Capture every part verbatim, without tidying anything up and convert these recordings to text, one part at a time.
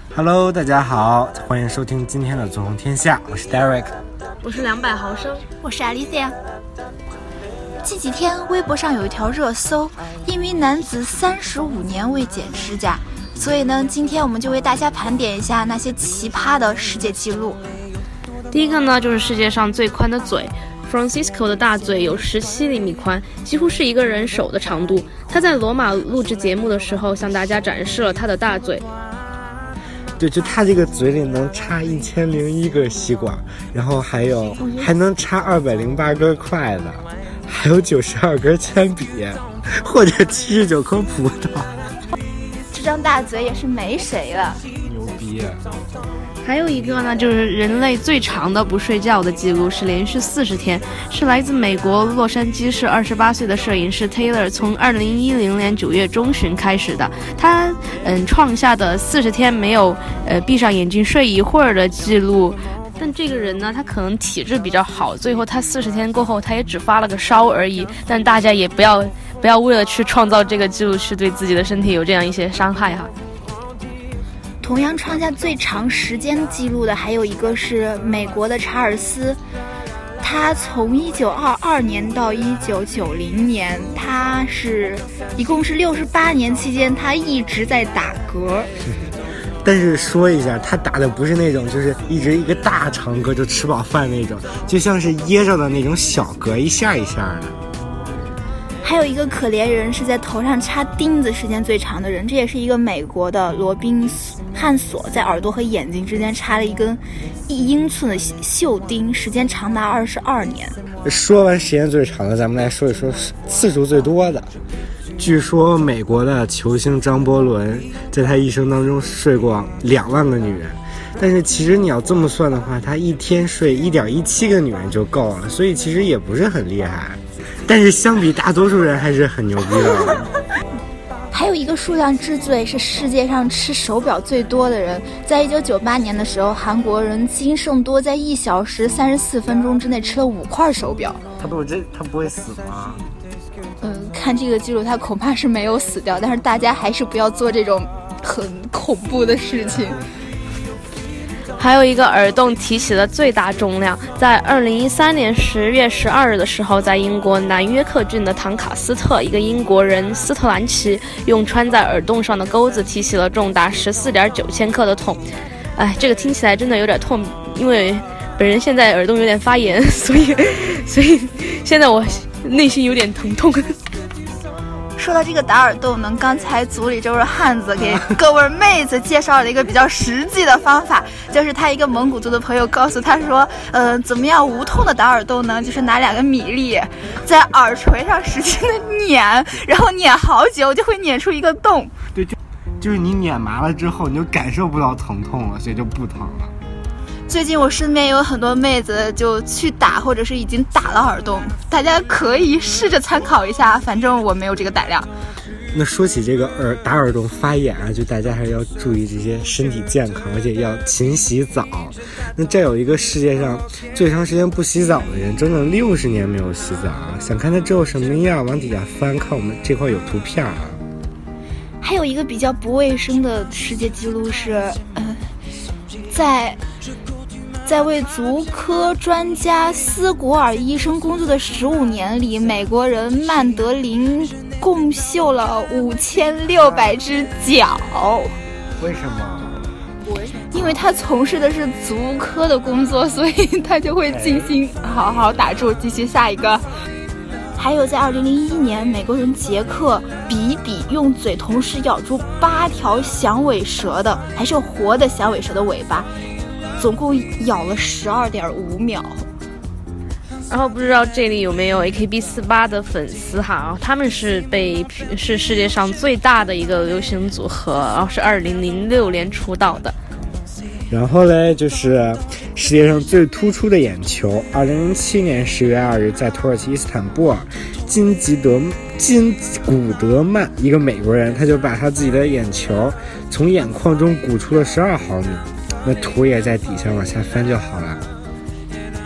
Hello， 大家好，欢迎收听今天的纵横天下，我是 Derek， 我是两百毫升， 我是 Alicia。近几天微博上有一条热搜，一名男子三十五年未剪指甲，所以呢，今天我们就为大家盘点一下那些奇葩的世界纪录。 第一个呢，就是世界上最宽的嘴。Francisco 的大嘴有十七厘米宽，几乎是一个人手的长度。他在罗马录制节目的时候，向大家展示了他的大嘴。 对，就他这个嘴里能插一千零一个吸管，然后还有还能插二百零八根筷子，还有九十二根铅笔，或者七十九颗葡萄。 这张大嘴也是没谁了， 牛逼！ 还有一个呢，就是人类最长的不睡觉的记录是连续四十天，是来自美国洛杉矶市二十八岁的摄影师 Taylor 从二零一零年九月中旬开始的。他嗯创下的四十天没有呃闭上眼睛睡一会儿的记录。但这个人呢，他可能体质比较好，最后他四十天过后，他也只发了个烧而已。但大家也不要不要为了去创造这个记录，去对自己的身体有这样一些伤害哈。 同样创下最长时间记录的还有一个是美国的查尔斯，他从一九二二年到一九九零年，他是一共是六十八年期间，他一直在打嗝。 但是说一下，他打的不是那种就是一直一个大长嗝就吃饱饭那种，就像是噎着的那种小嗝，一下一下的。 还有一个可怜人是在头上插钉子时间最长的人，这也是一个美国的罗宾汉索，在耳朵和眼睛之间插了一根一英寸的锈钉，时间长达二十二年。 说完时间最长的，咱们来说一说次数最多的。据说美国的球星张伯伦在他一生当中睡过两万个女人，但是其实你要这么算的话，他一天睡 一点一七个女人就够了，所以其实也不是很厉害，但是相比大多数人还是很牛逼的。 还有一个数量之最是世界上吃手表最多的人，在一九九八年的时候，韩国人金圣多在一小时三十四分钟之内吃了五块手表。 他不这他不会死吗？ 嗯，看这个记录他恐怕是没有死掉，但是大家还是不要做这种很恐怖的事情。 还有一个耳洞提起的最大重量，在二零一三年十月十二日的时候，在英国南约克郡的唐卡斯特，一个英国人斯特兰奇用穿在耳洞上的钩子提起了重达十四点九千克的桶。哎，这个听起来真的有点痛，因为本人现在耳洞有点发炎，所以所以现在我内心有点疼痛。 说到这个打耳洞呢，刚才组里这位汉子给各位妹子介绍了一个比较实际的方法，就是他一个蒙古族的朋友告诉他说，呃，怎么样无痛的打耳洞呢？就是拿两个米粒在耳垂上使劲的碾，然后碾好久就会碾出一个洞。 对，就就是你碾麻了之后，你就感受不到疼痛了，所以就不疼了。 最近我身边有很多妹子就去打，或者是已经打了耳洞，大家可以试着参考一下，反正我没有这个胆量。 那说起这个耳打耳洞发炎啊，就大家还是要注意这些身体健康，而且要勤洗澡。那这有一个世界上最长时间不洗澡的人，整整六十年没有洗澡啊！想看他之后什么样，往底下翻，看我们这块有图片啊。 还有一个比较不卫生的世界纪录是，呃，在。在为足科专家斯古尔医生工作的十五年里，美国人曼德林共绣了五千六百只脚。 为什么？ 因为他从事的是足科的工作，所以他就会进行好好打住，继续下一个。还有在二零零一年，美国人杰克比比用嘴同时咬住八条响尾蛇的，还是活的响尾蛇的尾巴，总共咬了十二点五秒。 然后不知道这里有没有 A K B 四十八 的粉丝哈，他们是被是世界上最大的一个流行组合，然后是二零零六年出道的。 然后嘞，就是世界上最突出的眼球。二零零七年十月二日，在土耳其伊斯坦布尔，金吉德金古德曼一个美国人，他就把他自己的眼球从眼眶中鼓出了十二毫米。那图也在底下往下翻就好了。 然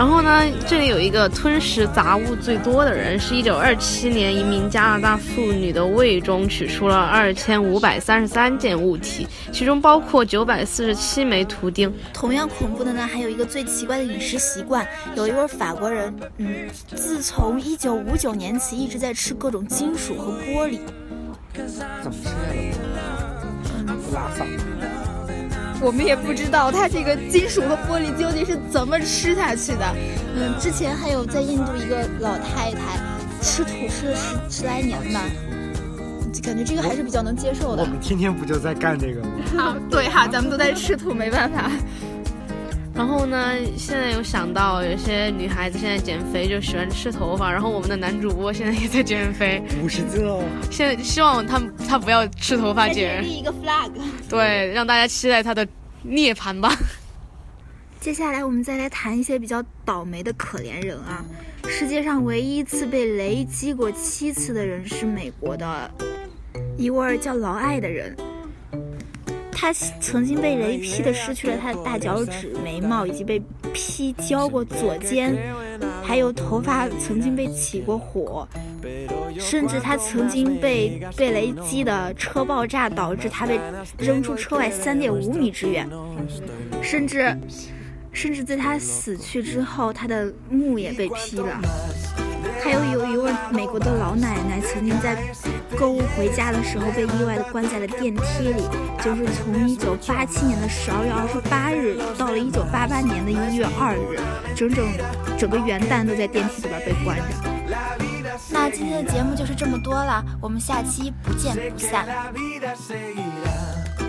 然后呢，这里有一个吞食杂物最多的人，是一九二七年一名加拿大妇女的胃中取出了二千五百三十三件物体，其中包括九百四十七枚图钉。 同样恐怖的呢，还有一个最奇怪的饮食习惯，有一位法国人，嗯，自从一九五九年起一直在吃各种金属和玻璃。 怎么吃的？嗯，拉嗓。 我们也不知道他这个金属和玻璃究竟是怎么吃下去的。嗯，之前还有在印度一个老太太吃土吃了十十来年吧，感觉这个还是比较能接受的。 我们天天不就在干这个吗？ 啊，对哈，咱们都在吃土，没办法。 然后呢，现在有想到有些女孩子现在减肥就喜欢吃头发，然后我们的男主播现在也在减肥， 五十斤哦。 现在希望他他不要吃头发减， 立一个 flag。 对，让大家期待他的涅槃吧。 接下来我们再来谈一些比较倒霉的可怜人啊。世界上唯一一次被雷击过七次的人是美国的一位叫劳艾的人。他曾经被雷劈的失去了他的大脚趾、眉毛，以及被劈焦过左肩，还有头发曾经被起过火，甚至他曾经被被雷击的车爆炸，导致他被扔出车外三点五米之远，甚至甚至在他死去之后，他的墓也被劈了。还有有一位美国的老奶奶曾经在购物回家的时候被意外的关在了电梯里，就是从一九八七年的十二月二十八日到了一九八八年的一月二日，整整整个元旦都在电梯里边被关着。那今天的节目就是这么多了，我们下期不见不散。